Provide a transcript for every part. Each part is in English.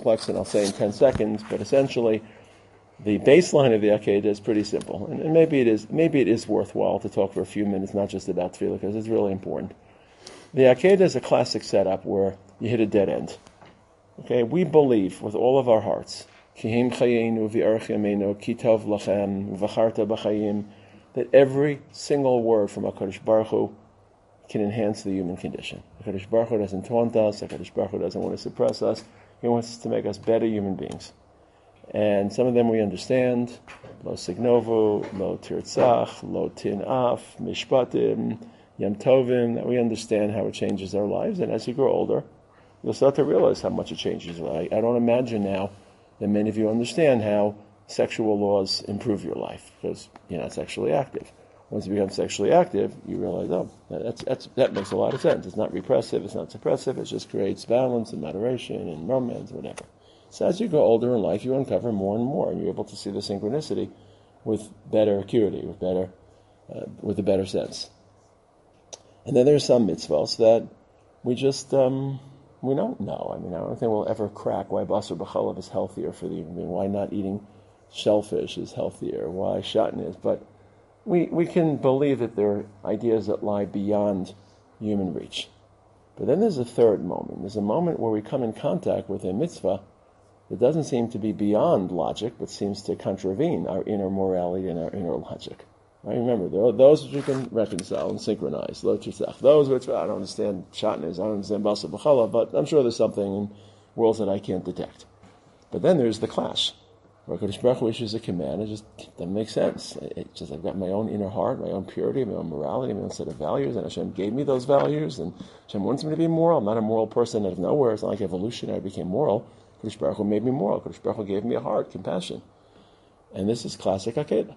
complex than I'll say in 10 seconds, but essentially the baseline of the Akedah is pretty simple. And maybe it is worthwhile to talk for a few minutes, not just about Tefillah, because it's really important. The Akedah is a classic setup where you hit a dead end. Okay, we believe with all of our hearts, that every single word from HaKadosh Baruch Hu can enhance the human condition. HaKadosh Baruch Hu doesn't taunt us, HaKadosh Baruch Hu doesn't want to suppress us, He wants to make us better human beings. And some of them we understand, Lo Signovu, Lo Tirtzach, Lo Tin'af, Mishpatim, Yom Tovim, that we understand how it changes our lives, and as you grow older, you'll start to realize how much it changes your life. I don't imagine now that many of you understand how sexual laws improve your life, because you're not sexually active. Once you become sexually active, you realize, that makes a lot of sense. It's not repressive, it's not suppressive, it just creates balance and moderation and romance, whatever. So as you go older in life, you uncover more and more, and you're able to see the synchronicity with better acuity, with a better sense. And then there's some mitzvahs that we just, we don't know. I mean, I don't think we'll ever crack why basar b'chalav is healthier for the human being, why not eating shellfish is healthier, why shatn is, but we can believe that there are ideas that lie beyond human reach. But then there's a third moment. There's a moment where we come in contact with a mitzvah that doesn't seem to be beyond logic, but seems to contravene our inner morality and our inner logic. Right? Remember, there are those which we can reconcile and synchronize. Those which I don't understand shatn is, I don't understand basar b'chalav, but I'm sure there's something in worlds that I can't detect. But then there's the clash, where HaKadosh Baruch Hu issues a command. It just doesn't make sense. It's just I've got my own inner heart, my own purity, my own morality, my own set of values, and Hashem gave me those values, and Hashem wants me to be moral. I'm not a moral person out of nowhere. It's not like evolution. I became moral. HaKadosh Baruch Hu made me moral. HaKadosh Baruch Hu gave me a heart, compassion. And this is classic Akedah.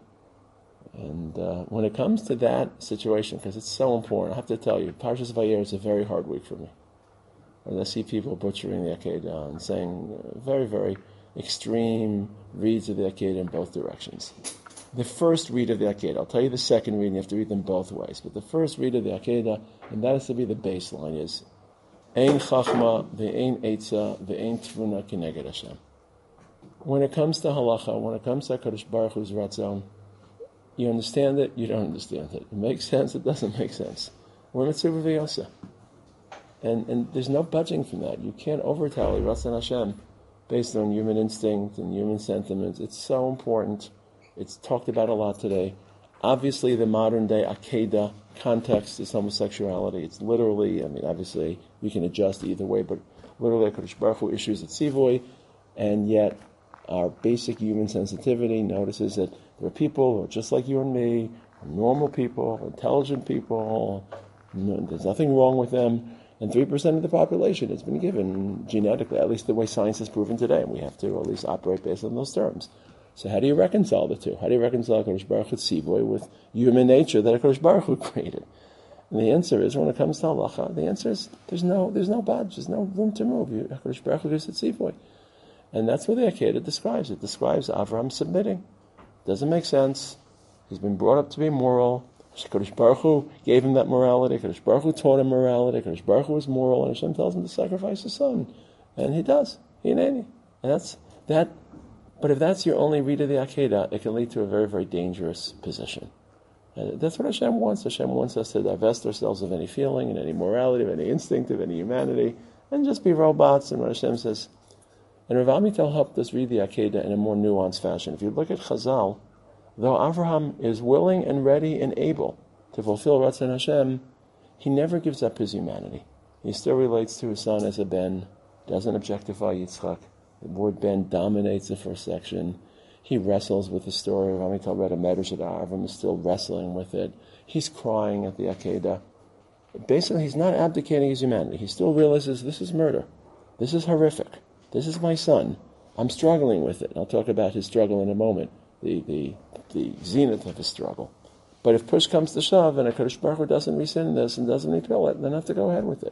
And when it comes to that situation, because it's so important, I have to tell you, Parshas Vayera is a very hard week for me. And I see people butchering the Akedah and saying very, very extreme reads of the Akedah in both directions. The first read of the Akedah, I'll tell you the second read, and you have to read them both ways, but the first read of the Akedah, and that has to be the baseline, is Ein Chachma ve'ein Eitza ve'ein Tvuna Keneged Hashem. When it comes to halacha, when it comes to HaKadosh Baruch Hu's Ratzon, you understand it, you don't understand it. It makes sense, it doesn't make sense. We're mitzvah v'yosa. And there's no budging from that. You can't overtally Ratzon Hashem based on human instinct and human sentiments. It's so important. It's talked about a lot today. Obviously, the modern day Akedah context is homosexuality. It's literally, obviously, we can adjust either way, but literally, HaKadosh Baruch Hu issues at Tzivoy, and yet our basic human sensitivity notices that there are people who are just like you and me, normal people, intelligent people, there's nothing wrong with them, and 3% of the population has been given genetically, at least the way science has proven today, and we have to at least operate based on those terms. So how do you reconcile the two? How do you reconcile HaKadosh Baruch Hu Tzivoy with human nature that HaKadosh Baruch Hu created? And the answer is, when it comes to halacha, the answer is there's no budge, there's no room to move. HaKadosh Baruch Hu gives it Tzivoy. And that's what the Akedah describes. It describes Avraham submitting. Doesn't make sense. He's been brought up to be moral. HaKadosh Baruch Hu gave him that morality. HaKadosh Baruch Hu taught him morality. HaKadosh Baruch Hu is moral, and Hashem tells him to sacrifice his son. And he does. And that's that. But if that's your only read of the Akedah, it can lead to a very, very dangerous position. And that's what Hashem wants. Hashem wants us to divest ourselves of any feeling and any morality, of any instinct, of any humanity, and just be robots. And what Hashem says. And Rav Amital helped us read the Akedah in a more nuanced fashion. If you look at Chazal, though Avraham is willing and ready and able to fulfill Ratzon Hashem, he never gives up his humanity. He still relates to his son as a ben, doesn't objectify Yitzchak. The word ben dominates the first section. He wrestles with the story. Rav Amital read a medrash that Avraham is still wrestling with it. He's crying at the Akedah. Basically, he's not abdicating his humanity. He still realizes this is murder. This is horrific. This is my son. I'm struggling with it. I'll talk about his struggle in a moment, the zenith of his struggle. But if push comes to shove and HaKadosh Baruch Hu doesn't rescind this and doesn't repeal it, then I have to go ahead with it.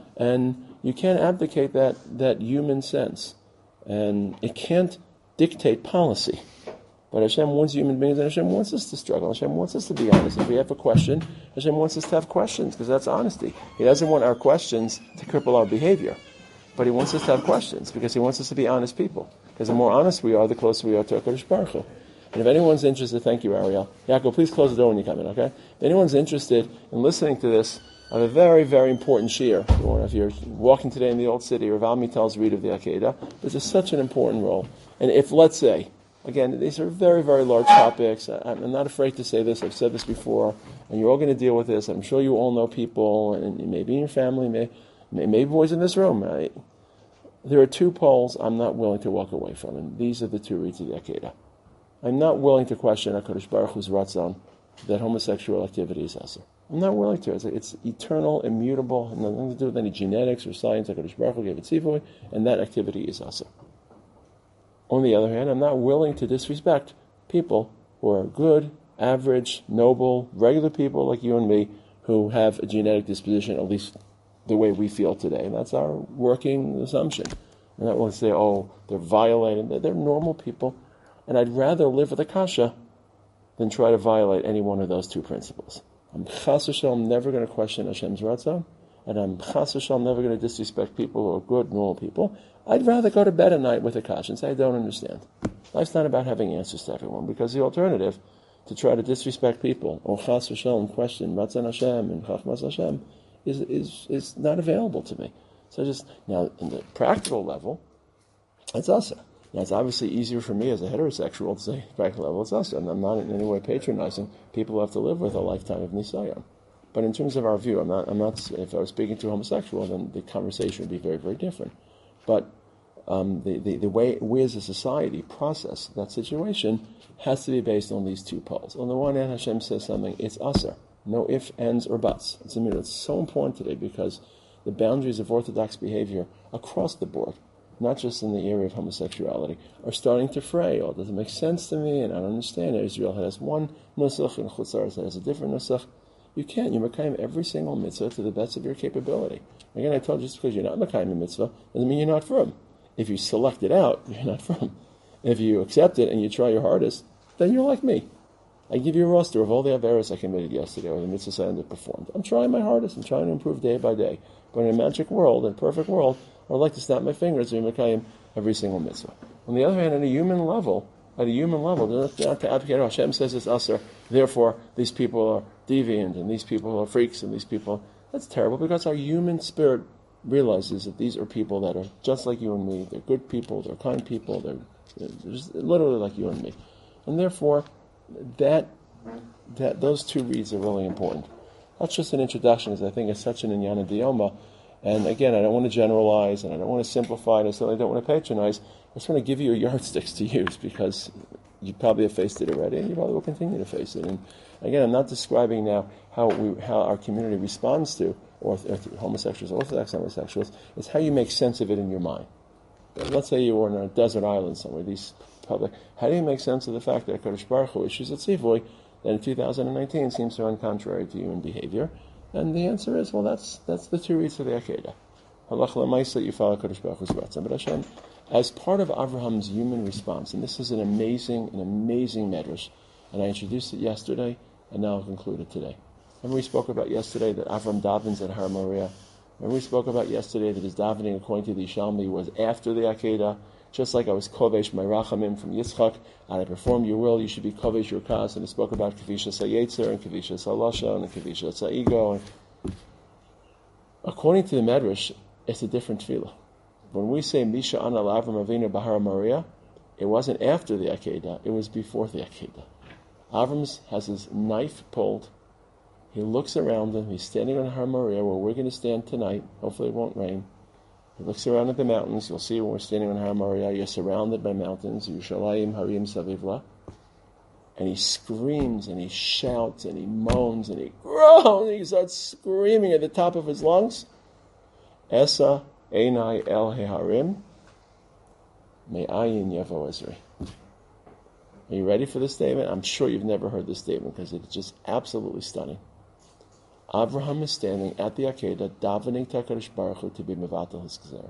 And you can't abdicate that human sense. And it can't dictate policy. But Hashem wants human beings, and Hashem wants us to struggle. Hashem wants us to be honest. If we have a question, Hashem wants us to have questions, because that's honesty. He doesn't want our questions to cripple our behavior. But he wants us to have questions because he wants us to be honest people. Because the more honest we are, the closer we are to HaKadosh Baruch Hu. And if anyone's interested, thank you, Ariel. Yaakov, please close the door when you come in, okay? If anyone's interested in listening to this, I have a very, very important shiur. If you're walking today in the Old City, or Val Mitel's read of the Akedah, this is such an important role. And if, let's say, again, these are very, very large topics. I'm not afraid to say this. I've said this before. And you're all going to deal with this. I'm sure you all know people, and maybe in your family, maybe boys in this room. Right? There are two poles I'm not willing to walk away from, and these are the two reads of the Akedah. I'm not willing to question HaKadosh Baruch Hu's ratzon that homosexual activity is asur. I'm not willing to. It's eternal, immutable, nothing to do with any genetics or science. HaKadosh Baruch Hu gave it tzivui, and that activity is asur. On the other hand, I'm not willing to disrespect people who are good, average, noble, regular people like you and me who have a genetic disposition, at least the way we feel today. And that's our working assumption. I'm not willing to say, they're violating. They're normal people. And I'd rather live with a kasha than try to violate any one of those two principles. I'm chas v'shalom never going to question Hashem's ratzon, and I'm chas v'shalom never going to disrespect people who are good, normal people. I'd rather go to bed at night with a kasha and say, I don't understand. Life's not about having answers to everyone, because the alternative, to try to disrespect people, or chas v'shalom question ratzon Hashem and chachmas Hashem, is not available to me. So now, in the practical level, it's asur. Now, it's obviously easier for me as a heterosexual to say, practical level, it's asur. And I'm not in any way patronizing people who have to live with a lifetime of nisayon. But in terms of our view, I'm not. If I was speaking to a homosexual, then the conversation would be very, very different. But the way we as a society process that situation has to be based on these two poles. On the one hand, Hashem says something, it's asur. No ifs, ands, or buts. It's so important today because the boundaries of orthodox behavior across the board, not just in the area of homosexuality, are starting to fray. It doesn't make sense to me, and I don't understand it. Israel has one nusach, and Chutz La'aretz has a different nusach. You can't. You mekayim every single mitzvah to the best of your capability. Again, I told you, just because you're not mekayim a mitzvah doesn't mean you're not from. If you select it out, you're not from. If you accept it and you try your hardest, then you're like me. I give you a roster of all the averos I committed yesterday, or the mitzvahs I underperformed. I'm trying my hardest. I'm trying to improve day by day. But in a magic world, in a perfect world, I'd like to snap my fingers and mekayim every single mitzvah. On the other hand, at a human level, not to advocate, Hashem says it's asur, therefore these people are deviant, and these people are freaks, and these people... That's terrible, because our human spirit realizes that these are people that are just like you and me. They're good people, they're kind people, they're just literally like you and me. And therefore, that those two reads are really important. That's just an introduction, because I think it's such an inyana diyoma. And again, I don't want to generalize, and I don't want to simplify, and I certainly don't want to patronize. I just want to give you yardsticks to use, because you probably have faced it already, and you probably will continue to face it. And again, I'm not describing now how our community responds to homosexuals, orthodox homosexuals. It's how you make sense of it in your mind. Let's say you were on a desert island somewhere. How do you make sense of the fact that HaKadosh Baruch Hu issues a tzivui that in 2019 seems to run contrary to human behavior? And the answer is, that's the two reads of the Akedah. Halach l'maisa, you follow HaKadosh Baruch Hu's ratzon. But Hashem, as part of Abraham's human response, and this is an amazing medrash, and I introduced it yesterday, and now I'll conclude it today. Remember we spoke about yesterday that Avram davens at Har Moriah. Remember we spoke about yesterday that his davening, according to the Yishalmi, was after the Akedah. Just like I was kovesh my rachamim from Yitzchak, and I performed your will, you should be kovesh your kas. And I spoke about kavisha sayetzer and kavisha salasha and kavisha sa'igo. According to the Medrash, it's a different tefillah. When we say Misha Ana Avram Avinu Bahar Moriah, it wasn't after the Akedah, it was before the Akedah. Avram has his knife pulled. He looks around him. He's standing on Har Moriah, where we're going to stand tonight. Hopefully it won't rain. He looks around at the mountains. You'll see when we're standing on Har Moriah, you're surrounded by mountains. Yerushalayim Harim Savivla. And he screams and he shouts and he moans and he groans. And he starts screaming at the top of his lungs. Esa Einai El Heharim Me'ayin Yevo Ezri. Are you ready for this statement? I'm sure you've never heard this statement because it's just absolutely stunning. Abraham is standing at the Akedah, davening to HaKadosh Baruch Hu to be mevatel his gzera.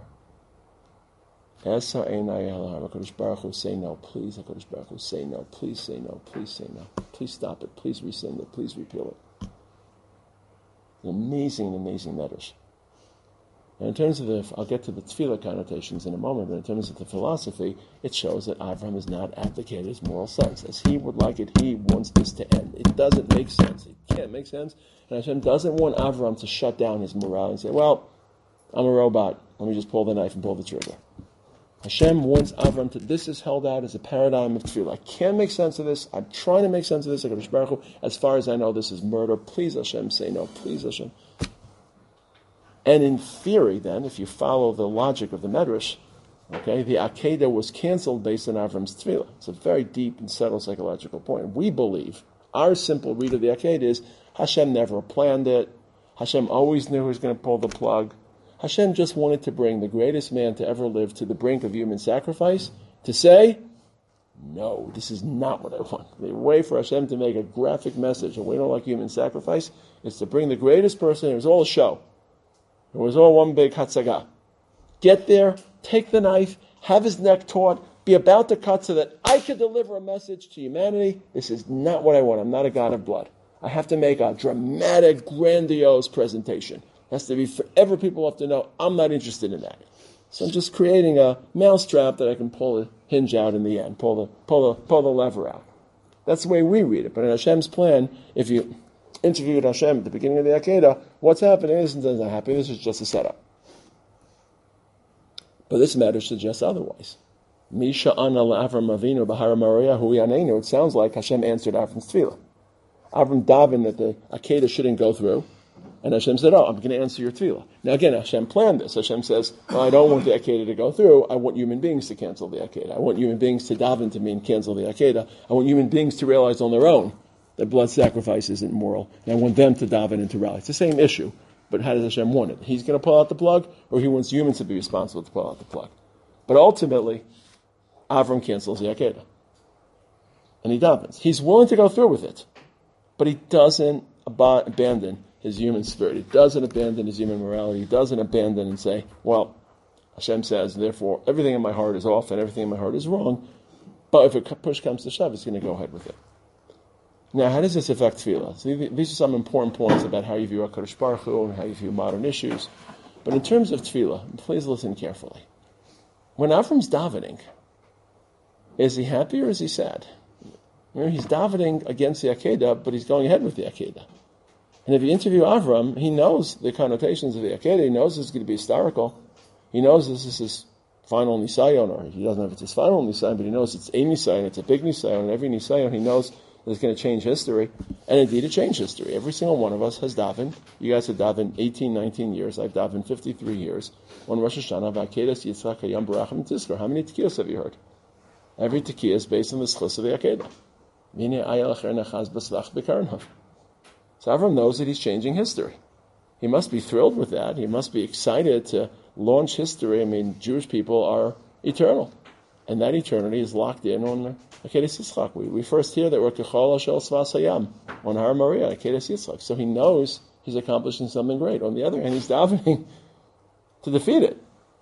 Esa Einai El Heharim. HaKadosh Baruch Hu, say no, please. HaKadosh Baruch Hu, say no, please say no, please say no. Please stop it, please rescind it, please repeal it. An amazing medrash. And in terms of I'll get to the tefillah connotations in a moment, but in terms of the philosophy, it shows that Avram is not abdicated his moral sense. As he would like it, he wants this to end. It doesn't make sense. It can't make sense. And Hashem doesn't want Avram to shut down his morality and say, well, I'm a robot. Let me just pull the knife and pull the trigger. Hashem wants Avram to, this is held out as a paradigm of tefillah. I can't make sense of this. I'm trying to make sense of this. HaKadosh Baruch Hu, as far as I know, this is murder. Please, Hashem, say no. Please, Hashem. And in theory, then, if you follow the logic of the Medrash, okay, the Akedah was canceled based on Avram's tefillah. It's a very deep and subtle psychological point. We believe, our simple read of the Akedah is, Hashem never planned it. Hashem always knew he was going to pull the plug. Hashem just wanted to bring the greatest man to ever live to the brink of human sacrifice to say, no, this is not what I want. The way for Hashem to make a graphic message, and we don't like human sacrifice, is to bring the greatest person. It was all a show. It was all one big hatzagah. Get there, take the knife, have his neck taut, be about to cut so that I could deliver a message to humanity. This is not what I want. I'm not a God of blood. I have to make a dramatic, grandiose presentation. It has to be forever. People have to know I'm not interested in that. So I'm just creating a mousetrap that I can pull the hinge out in the end, pull the lever out. That's the way we read it. But in Hashem's plan, if you interviewed Hashem at the beginning of the Akedah, what's happening isn't happening. This is just a setup. But this matter suggests otherwise. Misha ana Avram Avinu b'Har Moriah hu yanenu. It sounds like Hashem answered Avram's tefillah. Avram davened that the Akedah shouldn't go through, and Hashem said, I'm going to answer your tefillah. Now again, Hashem planned this. Hashem says, I don't want the Akedah to go through. I want human beings to cancel the Akedah. I want human beings to daven to me and cancel the Akedah. I want human beings to realize on their own that blood sacrifice isn't moral. And I want them to daven and to rally. It's the same issue, but how does Hashem want it? He's going to pull out the plug, or he wants humans to be responsible to pull out the plug? But ultimately, Avram cancels the Akedah. And he davens. He's willing to go through with it, but he doesn't abandon his human spirit. He doesn't abandon his human morality. He doesn't abandon and say, well, Hashem says, therefore, everything in my heart is off and everything in my heart is wrong, but if push comes to shove, he's going to go ahead with it. Now, how does this affect tefillah? So these are some important points about how you view HaKadosh Baruch Hu and how you view modern issues. But in terms of tefillah, please listen carefully. When Avram's davening, is he happy or is he sad? He's davening against the Akedah, but he's going ahead with the Akedah. And if you interview Avram, he knows the connotations of the Akedah. He knows it's going to be historical. He knows this is his final Nisayon, or he doesn't know if it's his final Nisayon, but he knows it's a Nisayon, it's a big Nisayon, and every Nisayon he knows that it's going to change history. And indeed, it changed history. Every single one of us has davened. You guys have davened 18, 19 years. I've davened 53 years. On Rosh Hashanah, V'akedas Yitzchak Hayam Barachim Tizkor. How many tekiyos have you heard? Every tekiyah is based on the schus of the Akedah. So Avram knows that he's changing history. He must be thrilled with that. He must be excited to launch history. I mean, Jewish people are eternal. And that eternity is locked in on Akedas Yitzchak. We first hear that we're Kechol Shel Svas Hayam on Har Moriah, Akedas Yitzchak. So he knows he's accomplishing something great. On the other hand, he's davening to defeat it.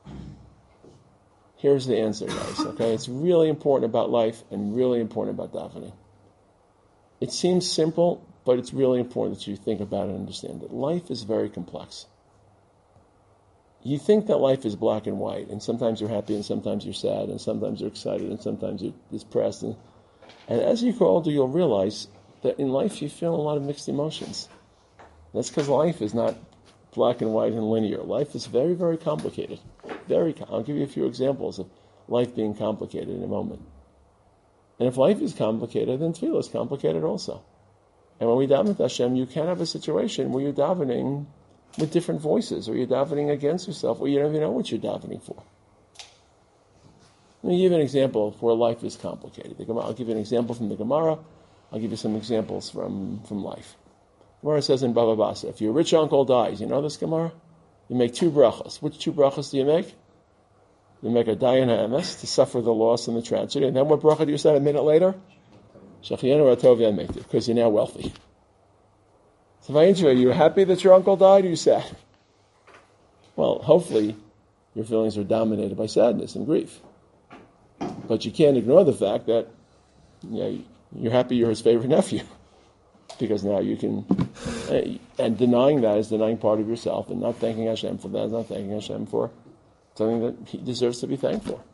Here's the answer, guys. Okay, it's really important about life and really important about davening. It seems simple, but it's really important that you think about it and understand it. Life is very complex. You think that life is black and white, and sometimes you're happy, and sometimes you're sad, and sometimes you're excited, and sometimes you're depressed. And as you grow older, you'll realize that in life you feel a lot of mixed emotions. That's because life is not black and white and linear. Life is very, very complicated. I'll give you a few examples of life being complicated in a moment. And if life is complicated, then tefillah is complicated also. And when we daven with Hashem, you can have a situation where you're davening with different voices, or you're davening against yourself, or you don't even know what you're davening for. Let me give you an example of where life is complicated. I'll give you an example from the Gemara. I'll give you some examples from life. The Gemara says in Bava Basra, if your rich uncle dies, you know this Gemara? You make 2 brachas. Which 2 brachas do you make? You make a dayan ha'emes, to suffer the loss and the tragedy. And then what bracha do you say a minute later? Shachiyanu ratov yamektiv, because you're now wealthy. So if I interview you, are you happy that your uncle died, or are you sad? Well, hopefully your feelings are dominated by sadness and grief. But you can't ignore the fact that you're happy you're his favorite nephew. Because now you can And denying that is denying part of yourself, and not thanking Hashem for that is not thanking Hashem for something that He deserves to be thanked for.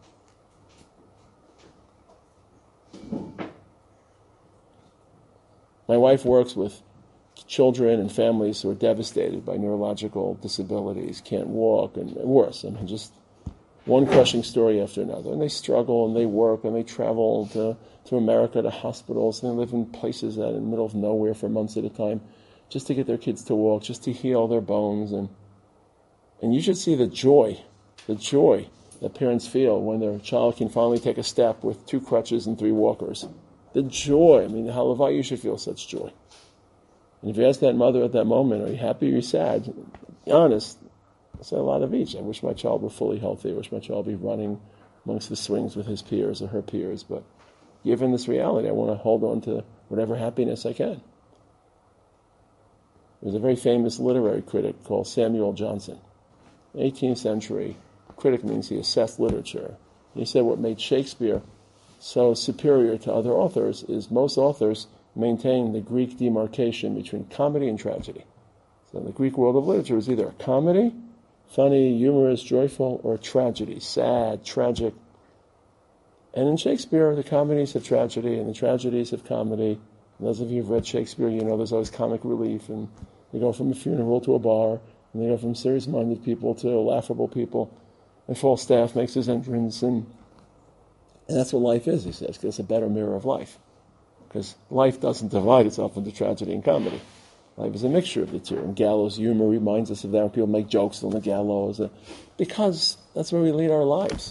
My wife works with children and families who are devastated by neurological disabilities, can't walk, and worse. I mean, just one crushing story after another. And they struggle, and they work, and they travel to America, to hospitals, and they live in places that are in the middle of nowhere for months at a time, just to get their kids to walk, just to heal their bones. And you should see the joy that parents feel when their child can finally take a step with 2 crutches and 3 walkers. The joy, I mean, halavai, you should feel such joy. And if you ask that mother at that moment, are you happy or are you sad? Be honest, I say a lot of each. I wish my child were fully healthy. I wish my child be running amongst the swings with his peers or her peers. But given this reality, I want to hold on to whatever happiness I can. There's a very famous literary critic called Samuel Johnson. 18th century critic means he assessed literature. He said what made Shakespeare so superior to other authors is most authors maintain the Greek demarcation between comedy and tragedy. So the Greek world of literature is either a comedy, funny, humorous, joyful, or a tragedy, sad, tragic. And in Shakespeare, the comedies have tragedy and the tragedies have comedy. And those of you who've read Shakespeare, you know there's always comic relief, and they go from a funeral to a bar, and they go from serious-minded people to laughable people. And Falstaff makes his entrance, and that's what life is, he says, because it's a better mirror of life. Because life doesn't divide itself into tragedy and comedy. Life is a mixture of the two. And gallows humor reminds us of that when people make jokes on the gallows. Because that's where we lead our lives.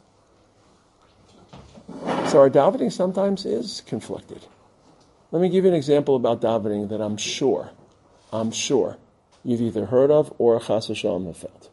So our davening sometimes is conflicted. Let me give you an example about davening that I'm sure you've either heard of or chas v'shalom have felt.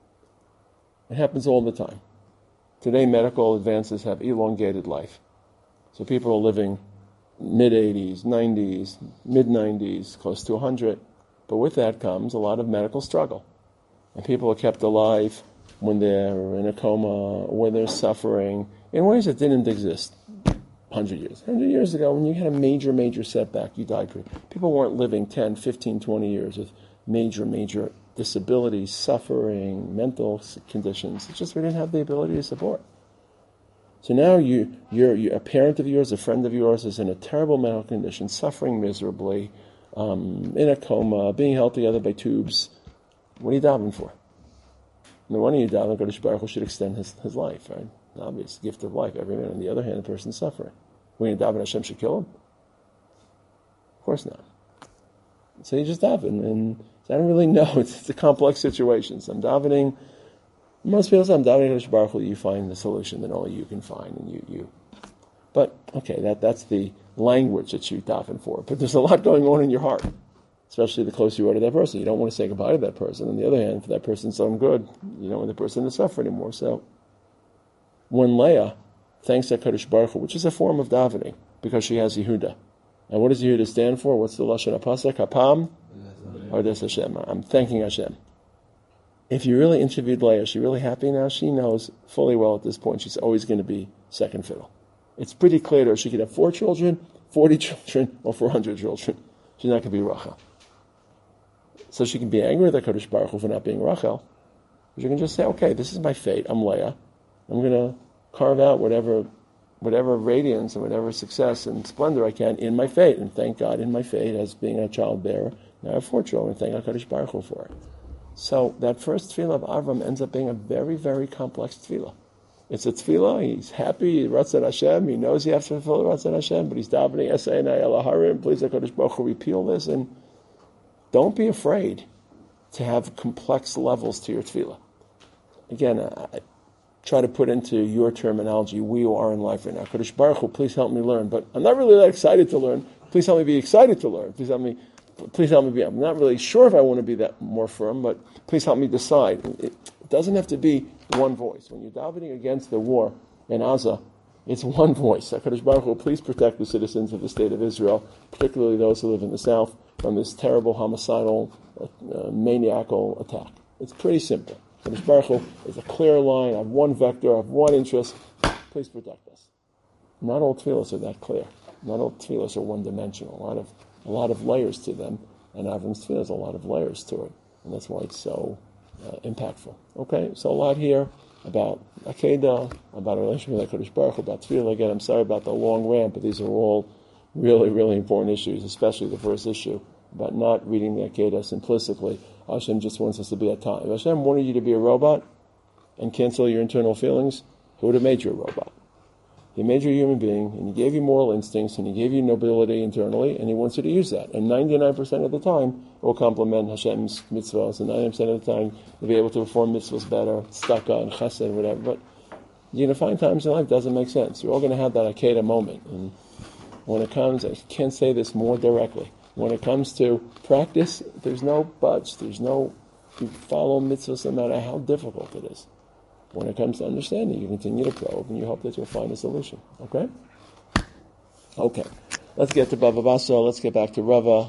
It happens all the time. Today, medical advances have elongated life. So people are living mid-80s, 90s, mid-90s, close to 100. But with that comes a lot of medical struggle. And people are kept alive when they're in a coma or they're suffering in ways that didn't exist 100 years. 100 years ago, when you had a major setback, you died. People weren't living 10, 15, 20 years with major disabilities, suffering, mental conditions. It's just we didn't have the ability to support. So now you're a parent of yours, a friend of yours is in a terrible medical condition, suffering miserably, in a coma, being held together by tubes. What are you davening for? No wonder you daven, Kodesh Baruch Hu should extend his life, right? The obvious gift of life, every man. On the other hand, the person's suffering. When you daven, Hashem should kill him? Of course not. So you just daven, and I don't really know. It's a complex situation. So I'm davening. Most people say I'm davening Kodesh Baruch Hu, you find the solution that only you can find, and you. But okay, that's the language that you daven for. But there's a lot going on in your heart, especially the closer you are to that person. You don't want to say goodbye to that person. On the other hand, for that person's own good, you don't want the person to suffer anymore. So when Leah thanks HaKadosh Baruch Hu, which is a form of davening, because she has Yehuda. And what does Yehuda stand for? What's the Lashon HaPasuk? Hapam? Avodas Hashem. I'm thanking Hashem. If you really interviewed Leah, is she really happy now? She knows fully well at this point she's always going to be second fiddle. It's pretty clear to her she could have 4 children, 40 children, or 400 children. She's not going to be Rachel. So she can be angry with HaKadosh Baruch Hu for not being Rachel. But you can just say, okay, this is my fate. I'm Leah. I'm going to carve out whatever radiance and whatever success and splendor I can in my fate. And thank God in my fate as being a childbearer. Now I have 4 children. Thank HaKadosh Baruch Hu for it. So that first tefillah of Avram ends up being a very, very complex tefillah. It's a tefillah. He's happy. He Ratzon Hashem. He knows he has to fulfill Ratzon Hashem, but he's davening Esayinai Elaharim. Please HaKadosh Baruch Hu repeal this. And don't be afraid to have complex levels to your tefillah. Again, I try to put into your terminology, we are in life right now. Kadosh Baruch Hu, please help me learn. But I'm not really that excited to learn. Please help me be excited to learn. Please help me be, I'm not really sure if I want to be that more firm, but please help me decide. It doesn't have to be one voice. When you're davening against the war in Gaza, it's one voice. HaKadosh Baruch Hu, please protect the citizens of the state of Israel, particularly those who live in the south, from this terrible homicidal, maniacal attack. It's pretty simple. HaKadosh Baruch Hu is a clear line. I have one vector. I have one interest. Please protect us. Not all tefillahs are that clear. Not all tefillahs are one-dimensional. A lot of layers to them. And Avram's tefillah has a lot of layers to it, and that's why it's so impactful. Okay, so a lot here about Akedah, about our relationship with HaKadosh Baruch Hu, about tefillah. Again, I'm sorry about the long rant, but these are all really, really important issues, especially the first issue about not reading the Akedah simplistically. Hashem just wants us to be a time. If Hashem wanted you to be a robot and cancel your internal feelings, He would have made you a robot. He made you a human being, and He gave you moral instincts, and He gave you nobility internally, and He wants you to use that. And 99% of the time, it will complement Hashem's mitzvahs, and 99% of the time, you'll be able to perform mitzvahs better, tzedakah and chesed, whatever. But you're going to find times in life it doesn't make sense. You're all going to have that Akedah moment. And when it comes, I can't say this more directly, when it comes to practice, there's no budge. You follow mitzvahs no matter how difficult it is. When it comes to understanding, you continue to probe, and you hope that you'll find a solution. Okay? Okay. Let's get to Baba Basra. Let's get back to Rava.